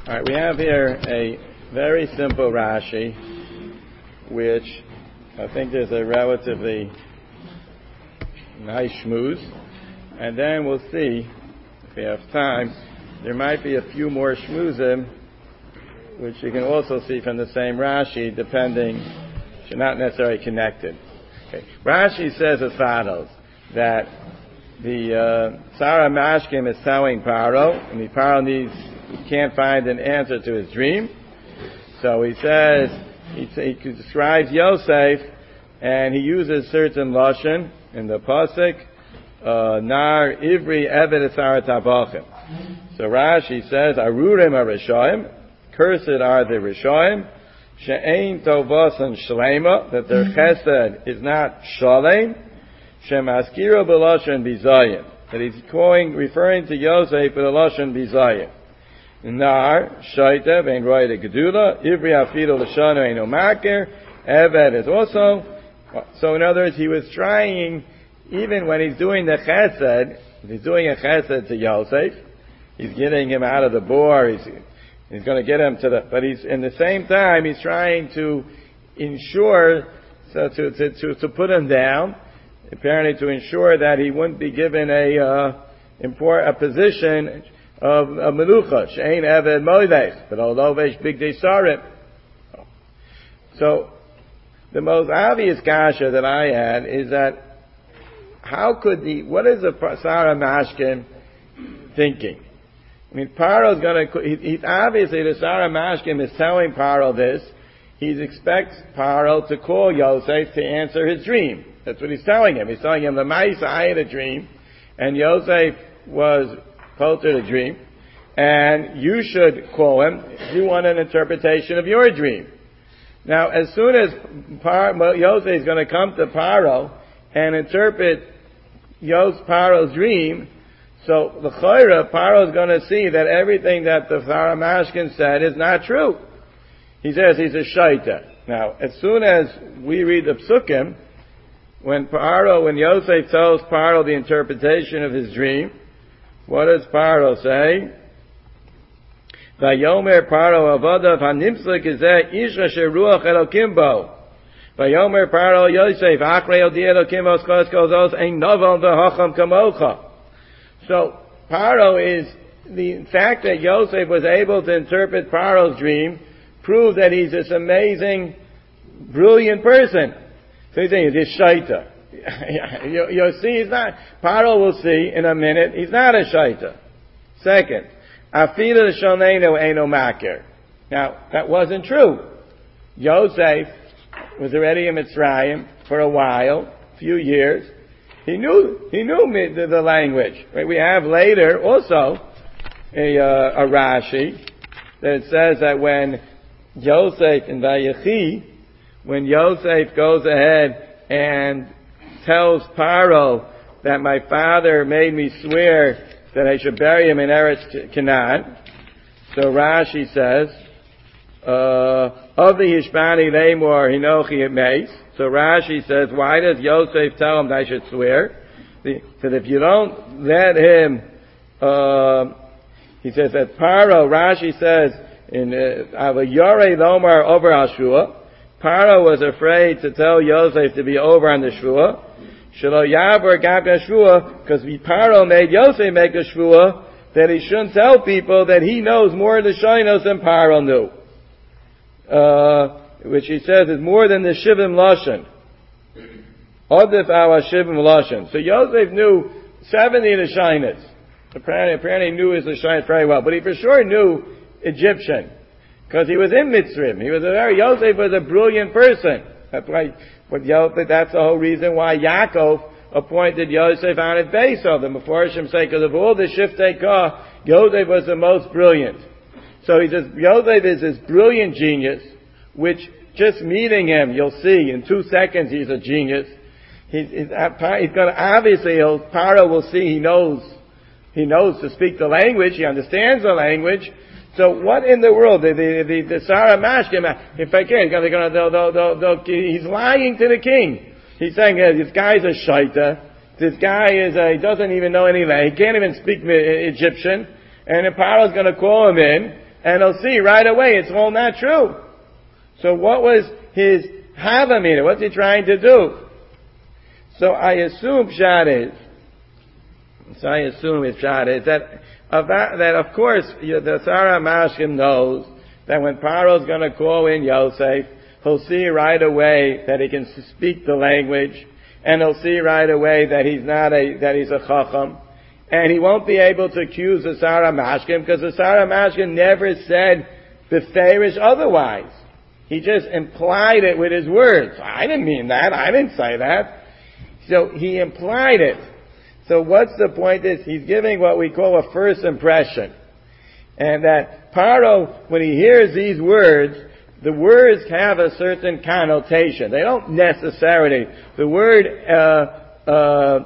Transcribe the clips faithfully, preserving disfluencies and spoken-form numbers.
All right, we have here a very simple Rashi, which I think there's a relatively nice shmooze, and then we'll see, if we have time, there might be a few more shmoozim, which you can also see from the same Rashi, depending, they're not necessarily connected. Okay. Rashi says as follows, that the uh, Sarah Mashkim is telling Paro, and the Paro needs, he can't find an answer to his dream. So he says, he, he describes Yosef, and he uses certain lashon in the pasuk, uh, Nar Ivri Eved Esar Tabachim. So Rashi says, Arurim Arishoim, cursed are the Rishoim, She'ein Tovasan Shlema, that their chesed is not shalem, Shemaskiro B'lashon Bizayim, that he's calling, referring to Yosef with a lashon Bizayim. Nar, Shaita, Vein Roy de Gedula, Ivri Afido Lashano Eino Makir, Eved is also, so in other words, he was trying, even when he's doing the chesed, if he's doing a chesed to Yosef, he's getting him out of the bore, he's, he's going to get him to the, but he's, in the same time, he's trying to ensure, so to, to, to, to put him down, apparently to ensure that he wouldn't be given a, uh, import, a position of a melucha, she'ein eved moedech, but although vesh big desarim. So, the most obvious kasha that I had is that, how could the, what is the Sarah Mashkin thinking? I mean, Paro's gonna, he, he, obviously the Sarah Mashkin is telling Paro this, he expects Paro to call Yosef to answer his dream. That's what he's telling him. He's telling him, the Ma'isa, I had a dream, and Yosef was quoted a dream, and you should call him if you want an interpretation of your dream. Now, as soon as Par, Yosef is going to come to Paro and interpret Yosef Paro's dream, so the Chayra, Paro is going to see that everything that the Sarah Mashkin said is not true. He says he's a shaita. Now, as soon as we read the Psukim, when Paro, when Yosef tells Paro the interpretation of his dream, what does Paro say? Vayomer Paro avodav hanimslik izeh isha sheruach elokim bo. Vayomer Paro Yosef achrei odi elokim os kos kozos ein novel v'hacham kamocha. So Paro is, the fact that Yosef was able to interpret Paro's dream proves that he's this amazing, brilliant person. So he's saying he's shaita. you, you'll see, he's not, Paro will see in a minute, he's not a shaita. Second, Afila Shonenu Eino Makir. Now, that wasn't true. Yosef was already in Mitzrayim for a while, a few years. He knew, he knew the, the language. Right? We have later also a, uh, a Rashi that says that when Yosef in Vayechi, when Yosef goes ahead and tells Paro that my father made me swear that I should bury him in Eretz Canaan. So Rashi says, of the Hishbani Lamor Hinochi Meis. So Rashi says, why does Yosef tell him that I should swear? Because if you don't let him, uh, he says that Paro, Rashi says, in Avayore Lomar over Ashua, Paro was afraid to tell Yosef to be over on the Shua. Shelo Yavor Gab Shua, because Paro made Yosef make a Shua that he shouldn't tell people that he knows more of the Shainos than Paro knew. Uh, which he says is more than the Shivim Lashon. Odif Awa Shivim Lashon. So Yosef knew seventy of the Shainos. Apparently, apparently he knew his Shainos very well, but he for sure knew Egyptian. Because he was in Mitzrayim. He was a very, Yosef was a brilliant person. That's why, what Yosef, that's the whole reason why Yaakov appointed Yosef on his base of them. Before Hashem say, because of all the Shiftei Kah, Yosef was the most brilliant. So he says, Yosef is this brilliant genius, which just meeting him, you'll see, in two seconds he's a genius. He's, he's, he's going to, obviously, he'll, Paro will see he knows, he knows to speak the language, he understands the language. So what in the world, the, the, the, the Sarah Mashkim, if I can, they're gonna, they'll, they'll, they'll, they'll, he's lying to the king. He's saying, hey, this guy's a shaita, this guy is a, he doesn't even know any language, he can't even speak Egyptian, and then Paro's gonna call him in, and he'll see right away it's all not true. So what was his Havamina? What's he trying to do? So I assume Pshat is, so I assume it's Pshat is that, that of course the Sar HaMashkim knows that when Paro's going to call in Yosef, he'll see right away that he can speak the language, and he'll see right away that he's not a, that he's a Chacham, and he won't be able to accuse the Sar HaMashkim because the Sar HaMashkim never said beferish otherwise. He just implied it with his words. I didn't mean that. I didn't say that. So he implied it. So what's the point is he's giving what we call a first impression. And that Paro, when he hears these words, the words have a certain connotation. They don't necessarily, the word, uh, uh, uh,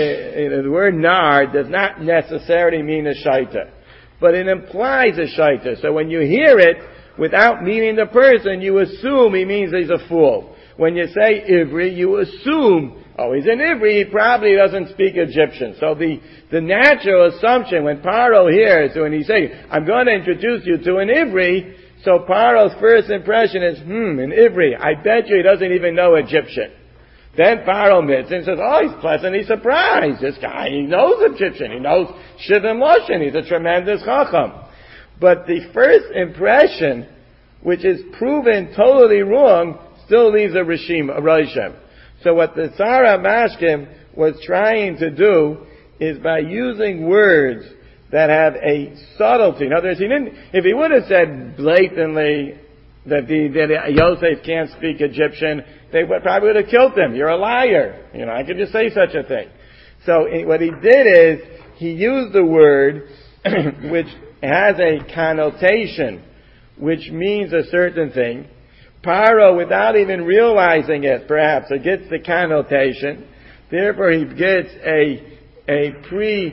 the word nar does not necessarily mean a shaita. But it implies a shaita. So when you hear it, without meeting the person, you assume he means he's a fool. When you say Ivri, you assume, oh, he's an Ivri, he probably doesn't speak Egyptian. So the, the natural assumption when Paro hears, when he says, I'm going to introduce you to an Ivri, so Paro's first impression is, hmm, an Ivri, I bet you he doesn't even know Egyptian. Then Paro admits and says, oh, he's pleasantly surprised. This guy, he knows Egyptian, he knows Shivim Loshen, he's a tremendous Chacham. But the first impression, which is proven totally wrong, still leaves a Rishim, a Rishim. So what the Sar HaMashkim was trying to do is by using words that have a subtlety. In other words, he didn't, if he would have said blatantly that, the, that Yosef can't speak Egyptian, they would, probably would have killed him. You're a liar. You know, I could just say such a thing. So what he did is, he used the word which has a connotation which means a certain thing. Paro, without even realizing it, perhaps, it gets the connotation. Therefore, he gets a a pre,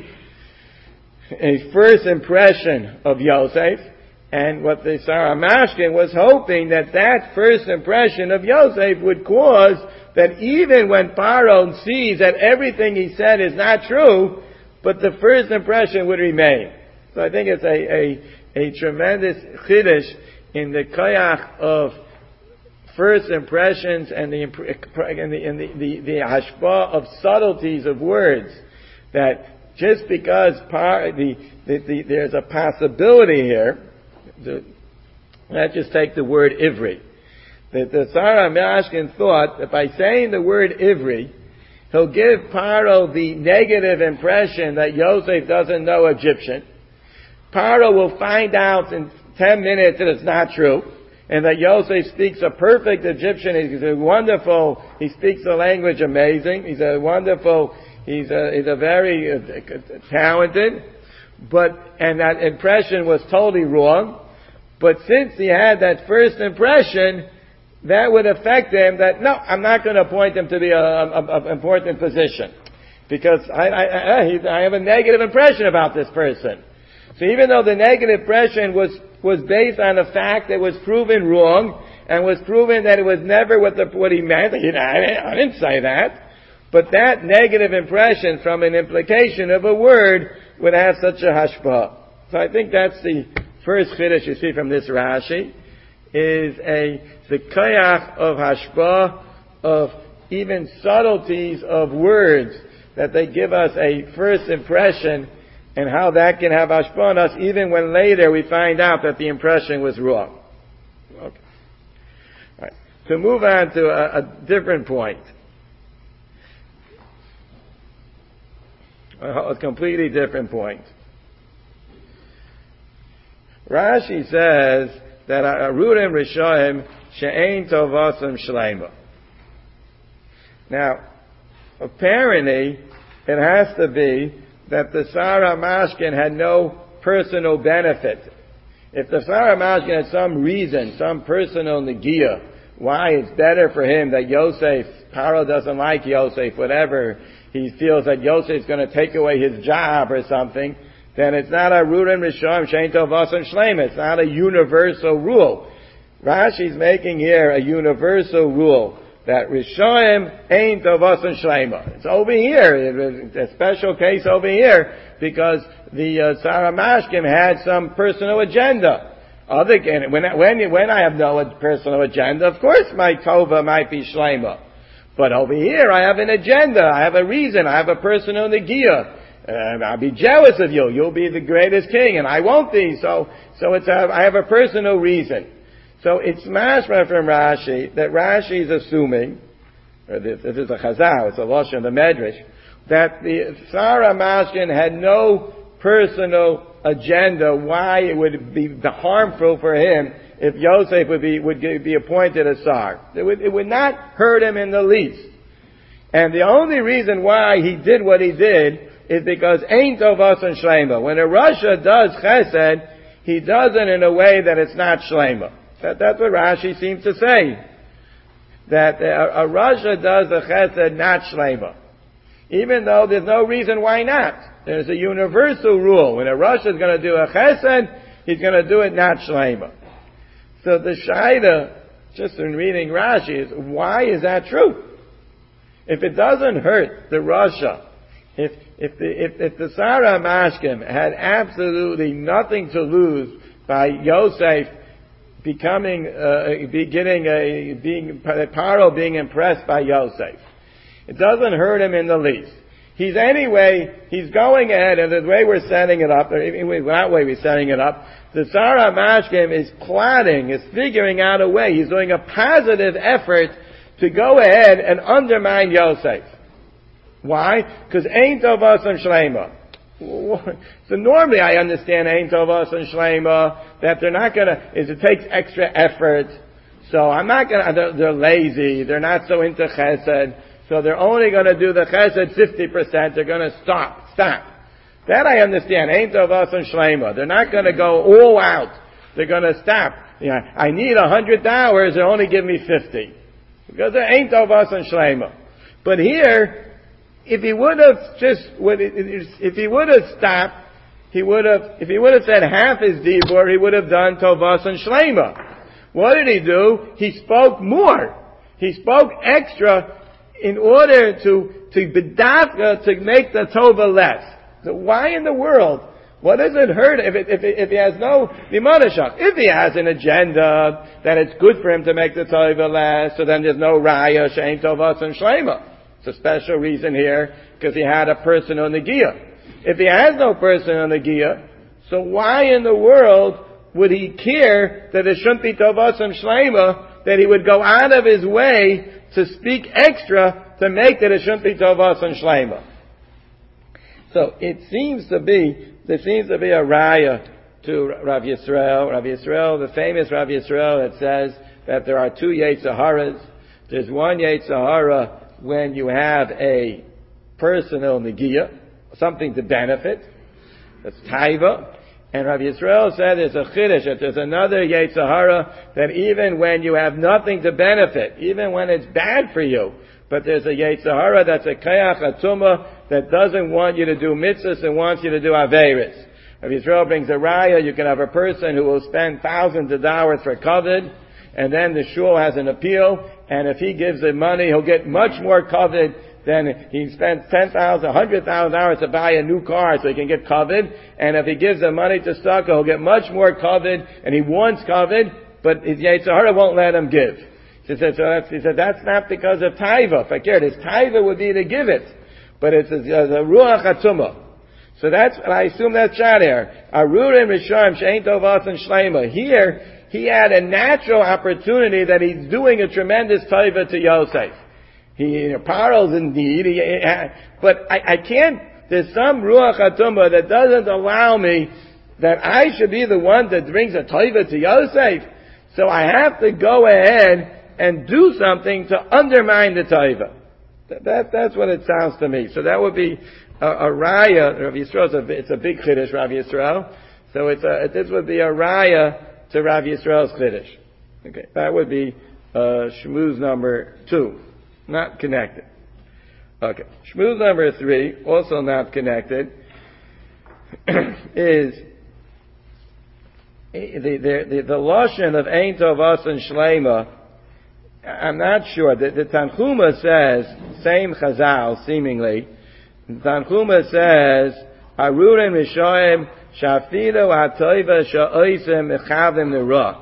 a first impression of Yosef. And what the Sar HaMashkim was hoping that that first impression of Yosef would cause that even when Paro sees that everything he said is not true, but the first impression would remain. So I think it's a, a, a tremendous chiddush in the koyach of first impressions and the, and the, and the, the, the hashpah of subtleties of words. That just because par, the, the, the, there's a possibility here, the, let's just take the word Ivri. The, the Sar HaMashkim thought that by saying the word Ivri, he'll give Paro the negative impression that Yosef doesn't know Egyptian. Paro will find out in ten minutes that it's not true, and that Yosef speaks a perfect Egyptian. He's a wonderful, he speaks the language amazing. He's a wonderful, he's a, he's a very uh, talented, but, and that impression was totally wrong. But since he had that first impression, that would affect him that, no, I'm not going to appoint him to be an important position. Because I, I, I, I have a negative impression about this person. So even though the negative impression was, was based on a fact that was proven wrong, and was proven that it was never what, the, what he meant, he, I, I didn't say that, but that negative impression from an implication of a word would have such a hashpah. So I think that's the first chiddush you see from this Rashi, is a, the koyach of hashpah, of even subtleties of words, that they give us a first impression, and how that can have hashpah on us, even when later we find out that the impression was wrong. Okay. All right. To move on to a, a different point. A, a completely different point. Rashi says that Arudim Rishoim she'ein tovasam shleima. Now, apparently, it has to be that the Sar HaMashkim had no personal benefit. If the Sar HaMashkim had some reason, some personal negia, why it's better for him that Yosef, Paro doesn't like Yosef, whatever, he feels that Yosef is going to take away his job or something, then it's not a Rurim Rishon Shein Tov Vasan Shleim. It's not a universal rule. Rashi's making here a universal rule that Rishonim Ein Tov Vasan Shleima. It's over here. It's a special case over here because the uh, Sar HaMashkim had some personal agenda. Other when when when I have no personal agenda, of course my tova might be shlema. But over here I have an agenda. I have a reason. I have a personal negia. And I'll be jealous of you. You'll be the greatest king, and I won't be. So, so it's a, I have a personal reason. So it's mashma from Rashi that Rashi is assuming, or this, this is a chazal, it's a lashon of the Medrash, that the Sarah Mashkin had no personal agenda why it would be harmful for him if Yosef would be would be appointed a Sar. It would, it would not hurt him in the least. And the only reason why he did what he did is because Ein Tovas and Shlema. When a Rasha does Chesed, he does it in a way that it's not Shlema. That, that's what Rashi seems to say. That a, a Rasha does a Chesed not Shlema. Even though there's no reason why not. There's a universal rule. When a Rasha is going to do a Chesed, he's going to do it not Shlema. So the Shaida, just in reading Rashi, is why is that true? If it doesn't hurt the Rasha, If if the if, if the Sarah Mashkim had absolutely nothing to lose by Yosef becoming uh, beginning a being Paro being impressed by Yosef, it doesn't hurt him in the least. He's anyway he's going ahead, and the way we're setting it up, or that way we're setting it up, the Sarah Mashkim is plotting, is figuring out a way. He's doing a positive effort to go ahead and undermine Yosef. Why? Because Ein Tovas and Shlema. So normally I understand Ein Tovas and Shlema that they're not gonna, is it takes extra effort. So I'm not gonna, they're, they're lazy, they're not so into Chesed, so they're only gonna do the Chesed fifty percent, they're gonna stop, stop. That I understand, Ein Tovas and Shlema. They're not gonna go all out. They're gonna stop. You know, I need a hundred dollars, they only give me fifty. Because they're Ein Tovas and Shlema. But here, if he would have just, if he would have stopped, he would have, if he would have said half his dibur, he would have done Tovas and Shlema. What did he do? He spoke more. He spoke extra in order to, to bedafka, to make the Tova less. So why in the world? What does it hurt if it, if, it, if he has no limonashach? If he has an agenda that it's good for him to make the Tova less, so then there's no raya, shein Tovas and Shlema. It's a special reason here, because he had a personal negia. If he has no personal negia, so why in the world would he care that it shouldn't be Tovas and Shlema, that he would go out of his way to speak extra to make that it shouldn't be Tovas and Shlema? So it seems to be, there seems to be a raya to Rav Yisrael. Rav Yisrael, the famous Rav Yisrael, that says that there are two Yetzer Haras. There's one Yetzer Hara when you have a personal negia, something to benefit, that's taiva. And Rabbi Yisrael said there's a chiddush, that there's another Yetzer Hara, that even when you have nothing to benefit, even when it's bad for you, but there's a Yetzer Hara that's a kayach, a tumah, that doesn't want you to do mitzvahs and wants you to do averis. Rabbi Yisrael brings a raya, you can have a person who will spend thousands of dollars for kavod, and then the shul has an appeal, and if he gives the money, he'll get much more kavod than he spends ten thousand, one hundred thousand dollars to buy a new car so he can get kavod, and if he gives the money to Sukkah, he'll get much more kavod, and he wants kavod, but his Yetzer Hara won't let him give. He said, so that's, he said, that's not because of taiva. Fakir, his taiva would be to give it, but it's a, a, a ruach hatzuma. So that's, and I assume that's shot here. Arurim Rishayim Shein Tovas and Shlema. Here, he had a natural opportunity that he's doing a tremendous taiva to Yosef. He, you know, Paro's indeed, he, but I, I can't, there's some ruach hatumah that doesn't allow me that I should be the one that brings a taiva to Yosef. So I have to go ahead and do something to undermine the taiva. That, that, that's what it sounds to me. So that would be a, a raya. Rav Yisrael, it's a, it's a big chiddush, Rav Yisrael. So it's a, this would be a raya to Rav Yisrael's chiddush. Okay, that would be uh, shmuz number two, not connected. Okay, shmuz number three, also not connected, is the the the, the lashon of Ein Tovas and Shlema. I'm not sure. The, the Tanchuma says, same Chazal, seemingly. The Tanchuma says, Arurim Rishayim Shafilu ha'toiva sha'oisem echavim nirah.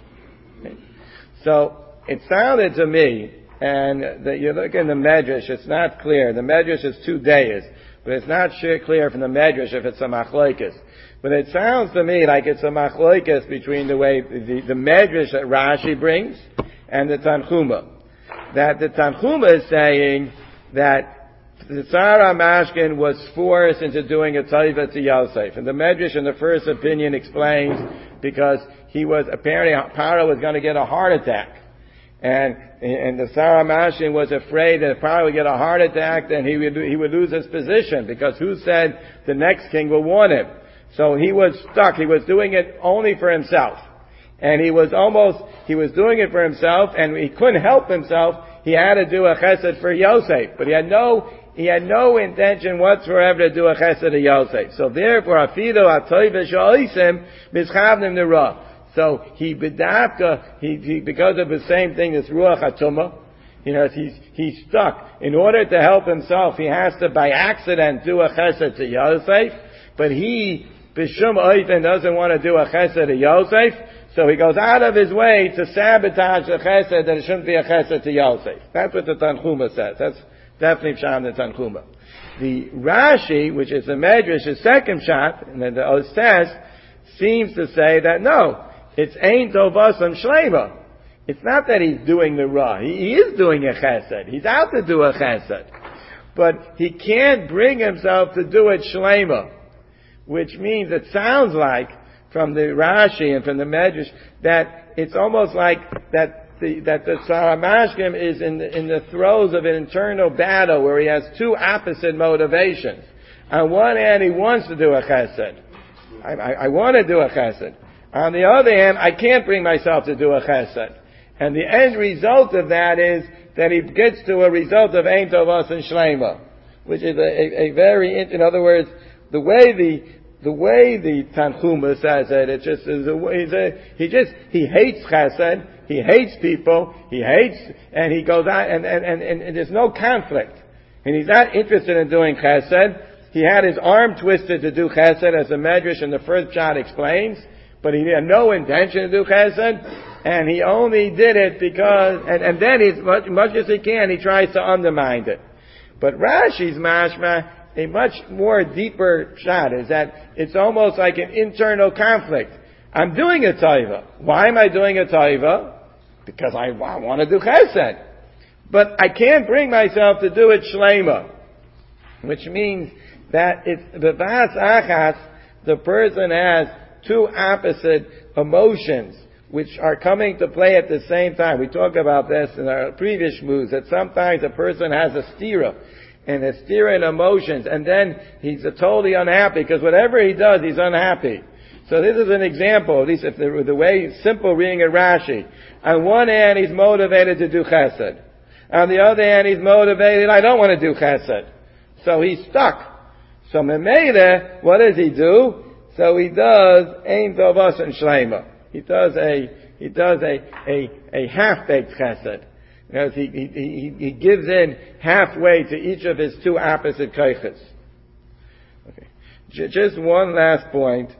So, it sounded to me, and that you look in the Medrash, it's not clear. The Medrash is two days, but it's not sure clear from the Medrash if it's a machlokes. But it sounds to me like it's a machlokes between the way, the, the Medrash that Rashi brings and the Tanchuma. That the Tanchuma is saying that the Tsar HaMashkin was forced into doing a taiva to Yosef. And the Medrash in the first opinion explains because he was, apparently Paro was going to get a heart attack. And, and the Tsar HaMashkin was afraid that if Paro would get a heart attack, then he would, he would lose his position. Because who said the next king will warn him? So he was stuck. He was doing it only for himself. And he was almost, he was doing it for himself, and he couldn't help himself. He had to do a chesed for Yosef. But he had no, he had no intention whatsoever to do a chesed to Yosef. So therefore, afido atoiv sha'oisem mischavnim nirah. So he bedavka, he, he, because of the same thing, this ruach hatumah, you know, he's, he's stuck. In order to help himself, he has to by accident do a chesed to Yosef, but he, b'shum oifen, doesn't want to do a chesed to Yosef, so he goes out of his way to sabotage the chesed that it shouldn't be a chesed to Yosef. That's what the Tanchuma says. That's definitely Pshat in the Tanchuma. The Rashi, which is the Medrash's second shot, and then the Oz says, seems to say that no, it's Ein Tovasam Shlema. It's not that he's doing the Ra. He, he is doing a chesed. He's out to do a chesed. But he can't bring himself to do it Shlema. Which means, it sounds like, from the Rashi and from the Medrash, that it's almost like that the, that the Tsar HaMashkim is in the, in the throes of an internal battle where he has two opposite motivations. On one hand, he wants to do a chesed. I, I, I want to do a chesed. On the other hand, I can't bring myself to do a chesed. And the end result of that is that he gets to a result of Ein Tovas and Shlema, which is a, a, a very, in other words, the way the The way the Tanchuma says it, it just is a way, he just, he hates chesed, he hates people, he hates, and he goes out, and, and, and, and there's no conflict. And he's not interested in doing chesed. He had his arm twisted to do chesed, as the Medrash in the first shot explains, but he had no intention to do chesed, and he only did it because, and, and then he's, much, much as he can, he tries to undermine it. But Rashi's mashma, a much more deeper shot is that it's almost like an internal conflict. I'm doing a taiva. Why am I doing a taiva? Because I, I want to do chesed. But I can't bring myself to do it shlema. Which means that it's b'vas achas, the person has two opposite emotions which are coming to play at the same time. We talked about this in our previous moves, that sometimes a person has a stira. And a stira in emotions, and then he's totally unhappy, because whatever he does, he's unhappy. So this is an example, at least if the, the way, simple reading of Rashi. On one hand, he's motivated to do chesed. On the other hand, he's motivated, I don't want to do chesed. So he's stuck. So Memele, what does he do? So he does Ein Tovas and Shlema. He does a, he does a, a, a half-baked chesed. Because he, he, he, he gives in halfway to each of his two opposite koiches. Okay. J- just one last point.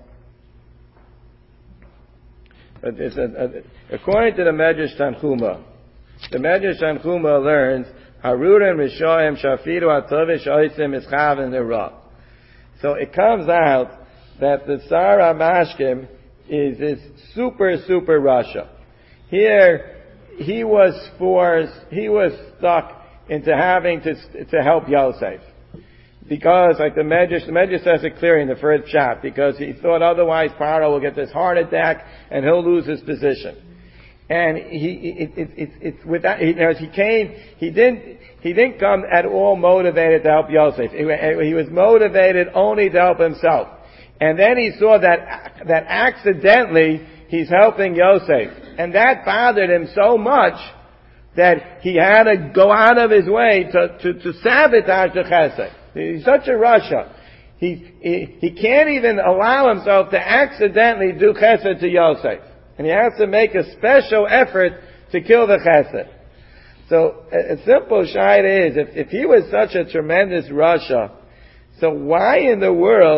It's a, a, according to the Medrash Tanchuma, the Medrash Tanchuma learns, Harurim Rishoyim Shafiru Atovish Oisim Ischav Nirah. So it comes out that the Tsar HaMashkim is this super, super Russia. Here, he was forced, he was stuck into having to, to help Yosef. Because, like the Medrash, the Medrash says it clearly in the first shot, because he thought otherwise Paro will get this heart attack and he'll lose his position. And he, it, it, it, it's without, he, he came, he didn't, he didn't come at all motivated to help Yosef. He, he was motivated only to help himself. And then he saw that, that accidentally he's helping Yosef. And that bothered him so much that he had to go out of his way to, to, to sabotage the chesed. He's such a Rasha. He, he, he can't even allow himself to accidentally do chesed to Yosef. And he has to make a special effort to kill the chesed. So a, a simple shaila is, if, if he was such a tremendous Rasha, so why in the world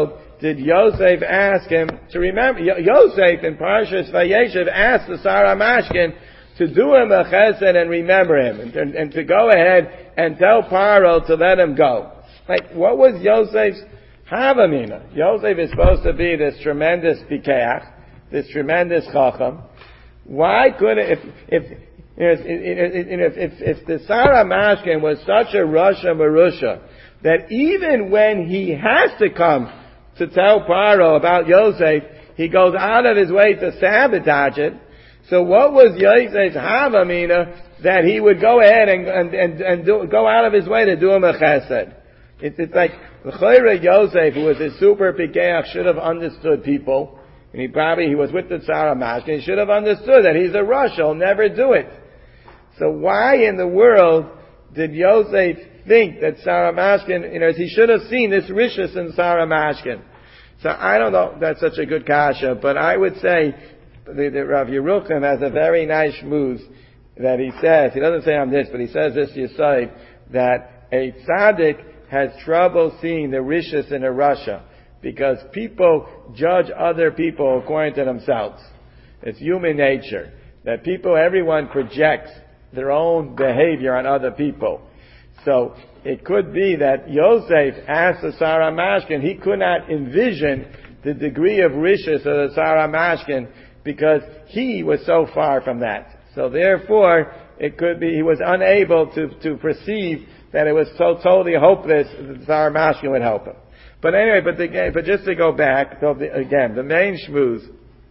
did Yosef ask him to remember? Yosef in Parshas Vayeshev asked the Sarah Mashkin to do him a chesed and remember him, and, and, and to go ahead and tell Paro to let him go. Like, what was Yosef's Havamina? Yosef is supposed to be this tremendous Pikeach, this tremendous Chacham. Why couldn't, if, if, if, if, if, if the Sarah Mashkin was such a Rasha Marusha, that even when he has to come to tell Paro about Yosef, he goes out of his way to sabotage it. So what was Yosef's Havamina that he would go ahead and, and, and, and do, go out of his way to do him a chesed? It's, it's like, L'chayra Yosef, who was a super Pikeach, should have understood people. And he probably, he was with the Sarah Mashkin, he should have understood that he's a Rush, he'll never do it. So why in the world did Yosef think that Sarah Mashkin, you know, he should have seen this Rishus in Sarah Mashkin. So I don't know if that's such a good kasha, but I would say the, the Rav Yerucham has a very nice shmuz that he says, he doesn't say on this, but he says this Yisayid, that a tzaddik has trouble seeing the Rishus in a Rasha, because people judge other people according to themselves. It's human nature. That people, everyone projects their own behavior on other people. So, it could be that Yosef asked the Sarah Mashkin, he could not envision the degree of Rishus of the Sarah Mashkin, because he was so far from that. So therefore, it could be he was unable to, to perceive that it was so totally hopeless that the Sarah Mashkin would help him. But anyway, but, the, but just to go back, so the, again, the main shmooze,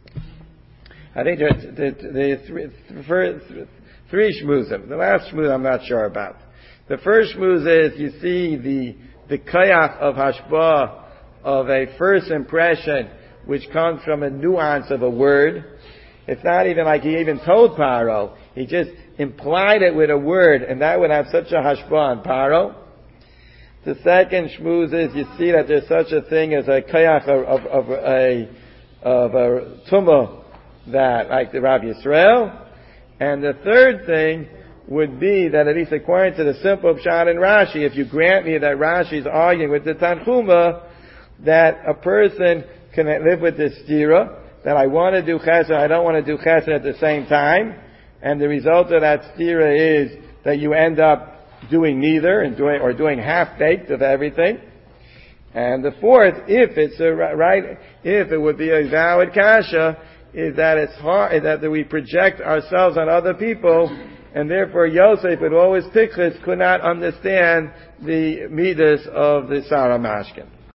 I think there's the, the three, the three shmoozim. The last shmooze I'm not sure about. The first shmooze is, you see the, the kayach of hashbah, of a first impression, which comes from a nuance of a word. It's not even like he even told Paro. He just implied it with a word, and that would have such a hashbah on Paro. The second shmooze is, you see that there's such a thing as a kayach of, of, of a, of a tumah, that, like the Rav Yisrael. And the third thing would be that, at least according to the simple pshat in Rashi, if you grant me that Rashi is arguing with the Tanchuma, that a person can live with this stira, that I want to do chesed, I don't want to do chesed at the same time, and the result of that stira is that you end up doing neither, and doing, or doing half-baked of everything. And the fourth, if it's a right, if it would be a valid kasha, is that it's hard, that we project ourselves on other people, and therefore Yosef, with all his pictures, could not understand the midas of the Sarah Mashkin.